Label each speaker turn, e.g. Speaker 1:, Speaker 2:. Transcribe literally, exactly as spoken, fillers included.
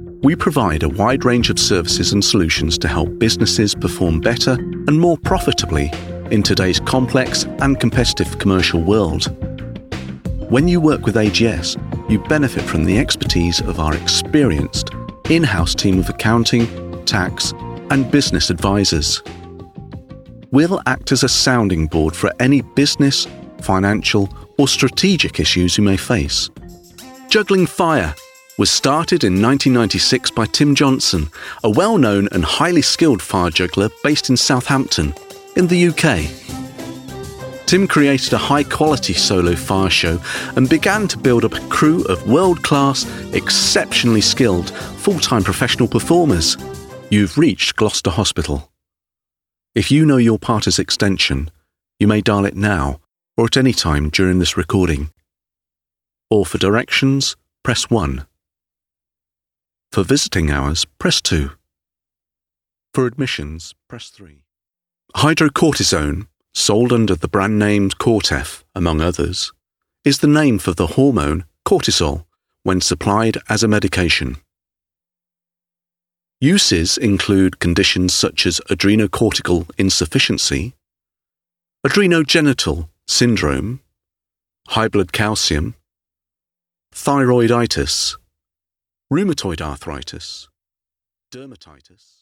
Speaker 1: We provide a wide range of services and solutions to help businesses perform better and more profitably in today's complex and competitive commercial world. When you work with A G S, you benefit from the expertise of our experienced in-house team of accounting, tax, and business advisors. We'll act as a sounding board for any business, financial, or strategic issues you may face. Juggling Fire was started in nineteen ninety-six by Tim Johnson, a well-known and highly skilled fire juggler based in Southampton, in the U K. Tim created a high-quality solo fire show and began to build up a crew of world-class, exceptionally skilled, full-time professional performers. You've reached Gloucester Hospital. If you know your party's extension, you may dial it now or at any time during this recording. Or for directions, press one. For visiting hours, press two. For admissions, press three. Hydrocortisone, sold under the brand name Cortef, among others, is the name for the hormone cortisol when supplied as a medication. Uses include conditions such as adrenocortical insufficiency, adrenogenital syndrome, high blood calcium, thyroiditis, rheumatoid arthritis, dermatitis,